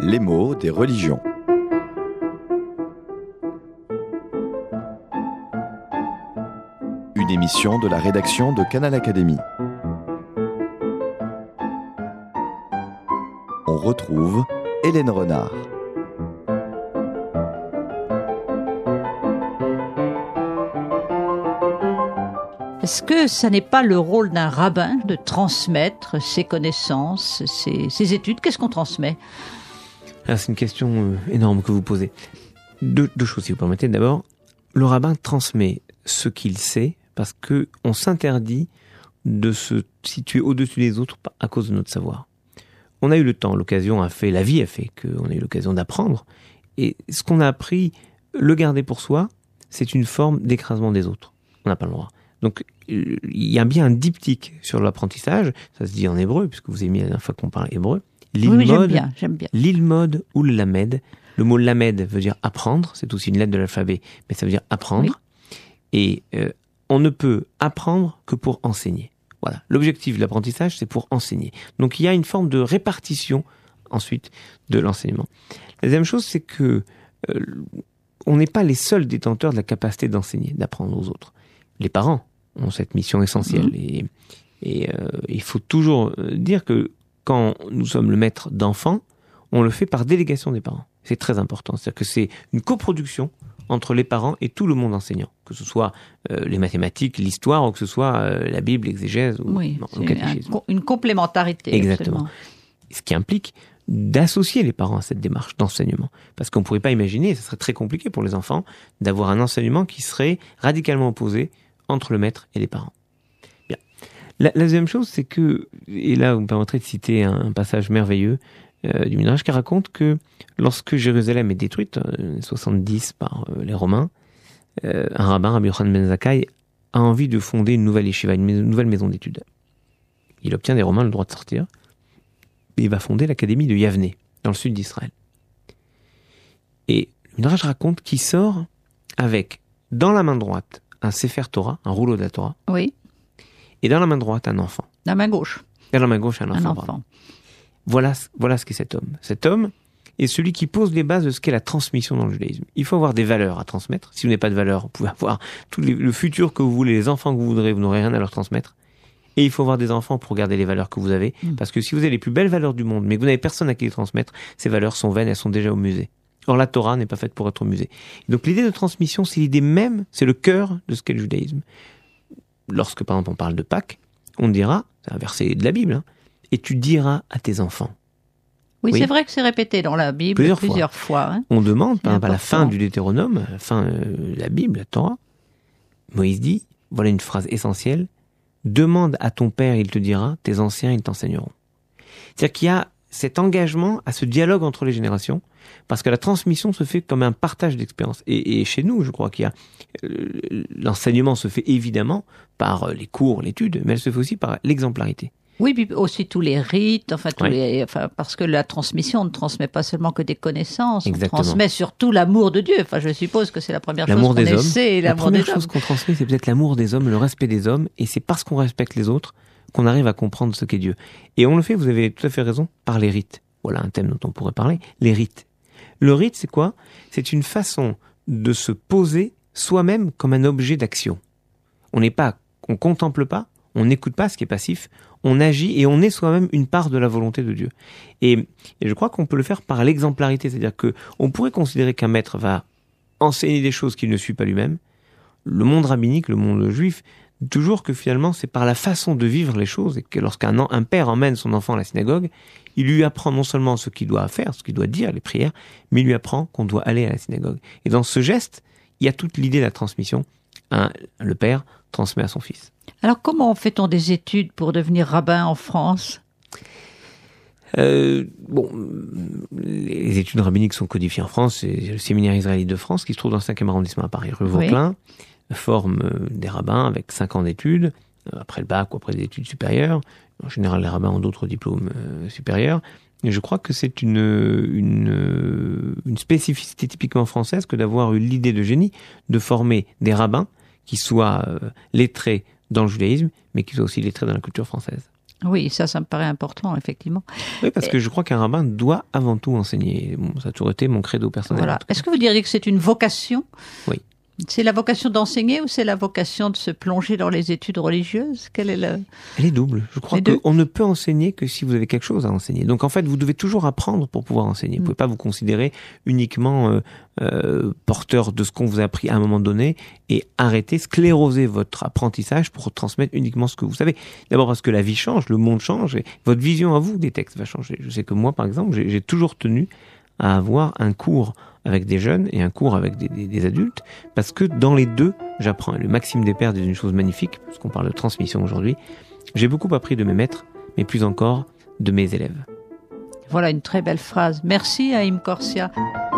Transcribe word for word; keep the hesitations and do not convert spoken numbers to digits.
Les mots des religions. Une émission de la rédaction de Canal Académie. On retrouve Hélène Renard. Est-ce que ça n'est pas le rôle d'un rabbin de transmettre ses connaissances, ses, ses études? Qu'est-ce qu'on transmet? Alors, c'est une question euh, énorme que vous posez. Deux, deux choses, si vous permettez. D'abord, le rabbin transmet ce qu'il sait parce qu'on s'interdit de se situer au-dessus des autres à cause de notre savoir. On a eu le temps, l'occasion a fait, la vie a fait qu'on a eu l'occasion d'apprendre. Et ce qu'on a appris, le garder pour soi, c'est une forme d'écrasement des autres. On n'a pas le droit. Donc, il y a bien un diptyque sur l'apprentissage. Ça se dit en hébreu, puisque vous avez mis la dernière fois qu'on parle hébreu. L'ilmod, oui, j'aime bien, j'aime bien. L'ilmod ou le lamed. Le mot lamed veut dire apprendre. C'est aussi une lettre de l'alphabet, mais ça veut dire apprendre. Oui. Et euh, on ne peut apprendre que pour enseigner. Voilà. L'objectif de l'apprentissage, c'est pour enseigner. Donc, il y a une forme de répartition, ensuite, de l'enseignement. La deuxième chose, c'est que euh, on n'est pas les seuls détenteurs de la capacité d'enseigner, d'apprendre aux autres. Les parents ont cette mission essentielle. Mmh. Et, et euh, il faut toujours dire que quand nous sommes le maître d'enfants, on le fait par délégation des parents. C'est très important. C'est-à-dire que c'est une coproduction entre les parents et tout le monde enseignant. Que ce soit euh, les mathématiques, l'histoire, ou que ce soit euh, la Bible, l'exégèse, ou oui, non, le catéchisme. Un, une complémentarité. Exactement. Absolument. Ce qui implique d'associer les parents à cette démarche d'enseignement. Parce qu'on ne pourrait pas imaginer, ce serait très compliqué pour les enfants, d'avoir un enseignement qui serait radicalement opposé entre le maître et les parents. Bien. La, la deuxième chose, c'est que, et là, vous me permettrez de citer un, un passage merveilleux euh, du Midrash qui raconte que lorsque Jérusalem est détruite, euh, soixante-dix par euh, les Romains, euh, un rabbin, Rabbi Yochanan ben Zakkai, a envie de fonder une nouvelle yeshiva, une, maison, une nouvelle maison d'études. Il obtient des Romains le droit de sortir, et il va fonder l'académie de Yavne, dans le sud d'Israël. Et le Midrash raconte qu'il sort avec, dans la main droite, un Sefer Torah, un rouleau de la Torah. Oui. Et dans la main droite, un enfant. Dans la main gauche. Et dans la main gauche, un enfant. Un enfant. Voilà, voilà ce qu'est cet homme. Cet homme est celui qui pose les bases de ce qu'est la transmission dans le judaïsme. Il faut avoir des valeurs à transmettre. Si vous n'avez pas de valeurs, vous pouvez avoir tout les, le futur que vous voulez, les enfants que vous voudrez, vous n'aurez rien à leur transmettre. Et il faut avoir des enfants pour garder les valeurs que vous avez. Mmh. Parce que si vous avez les plus belles valeurs du monde, mais que vous n'avez personne à qui les transmettre, ces valeurs sont vaines, elles sont déjà au musée. Or, la Torah n'est pas faite pour être au musée. Donc, l'idée de transmission, c'est l'idée même, c'est le cœur de ce qu'est le judaïsme. Lorsque, par exemple, on parle de Pâques, on dira, c'est un verset de la Bible, hein, et tu diras à tes enfants. Oui, oui, c'est vrai que c'est répété dans la Bible plusieurs, plusieurs fois. fois hein. On demande, par exemple, à la fin du Deutéronome, à la fin de la Bible, la Torah, Moïse dit, voilà une phrase essentielle, demande à ton père, il te dira, tes anciens, ils t'enseigneront. C'est-à-dire qu'il y a cet engagement à ce dialogue entre les générations, parce que la transmission se fait comme un partage d'expérience. Et, et chez nous, je crois qu'il y a euh, l'enseignement se fait évidemment par les cours, l'étude, mais elle se fait aussi par l'exemplarité. Oui, puis aussi tous les rites, enfin, tous oui. les, enfin, parce que la transmission, on ne transmet pas seulement que des connaissances, Exactement. On transmet surtout l'amour de Dieu. Enfin, je suppose que c'est la première l'amour chose qu'on des essaie. Hommes. La première chose qu'on transmet, c'est peut-être l'amour des hommes, le respect des hommes, et c'est parce qu'on respecte les autres qu'on arrive à comprendre ce qu'est Dieu. Et on le fait, vous avez tout à fait raison, par les rites. Voilà un thème dont on pourrait parler, les rites. Le rite, c'est quoi? C'est une façon de se poser soi-même comme un objet d'action. On n'est pas, on contemple pas, on n'écoute pas ce qui est passif, on agit et on est soi-même une part de la volonté de Dieu. Et, et je crois qu'on peut le faire par l'exemplarité, c'est-à-dire que on pourrait considérer qu'un maître va enseigner des choses qu'il ne suit pas lui-même. Le monde rabbinique, le monde juif, toujours que finalement c'est par la façon de vivre les choses et que lorsqu'un un père emmène son enfant à la synagogue, il lui apprend non seulement ce qu'il doit faire, ce qu'il doit dire, les prières, mais il lui apprend qu'on doit aller à la synagogue. Et dans ce geste, il y a toute l'idée de la transmission. Un, le père transmet à son fils. Alors comment fait-on des études pour devenir rabbin en France ? Euh, bon, les études rabbiniques sont codifiées en France. C'est le séminaire israélite de France qui se trouve dans le cinquième arrondissement à Paris, rue Vauquelin, oui. forme des rabbins avec cinq ans d'études, après le bac ou après des études supérieures. En général, les rabbins ont d'autres diplômes euh, supérieurs. Et je crois que c'est une, une, une spécificité typiquement française que d'avoir eu l'idée de génie de former des rabbins qui soient euh, lettrés dans le judaïsme, mais qui soient aussi lettrés dans la culture française. Oui, ça, ça me paraît important, effectivement. Oui, parce Et... que je crois qu'un rabbin doit avant tout enseigner. Bon, ça a toujours été mon credo personnel. Voilà. Est-ce que vous diriez que c'est une vocation ? Oui. C'est la vocation d'enseigner ou c'est la vocation de se plonger dans les études religieuses ? Quelle est le... Elle est double. Je crois qu'on ne peut enseigner que si vous avez quelque chose à enseigner. Donc en fait, vous devez toujours apprendre pour pouvoir enseigner. Vous ne pouvez pas vous considérer uniquement euh, euh, porteur de ce qu'on vous a appris à un moment donné et arrêter, scléroser votre apprentissage pour transmettre uniquement ce que vous savez. D'abord parce que la vie change, le monde change et votre vision à vous des textes va changer. Je sais que moi, par exemple, j'ai, j'ai toujours tenu à avoir un cours avec des jeunes et un cours avec des, des, des adultes, parce que dans les deux, j'apprends. Et le Maxime des Pères est une chose magnifique, puisqu'on parle de transmission aujourd'hui. J'ai beaucoup appris de mes maîtres, mais plus encore de mes élèves. Voilà une très belle phrase. Merci Haïm Corsia.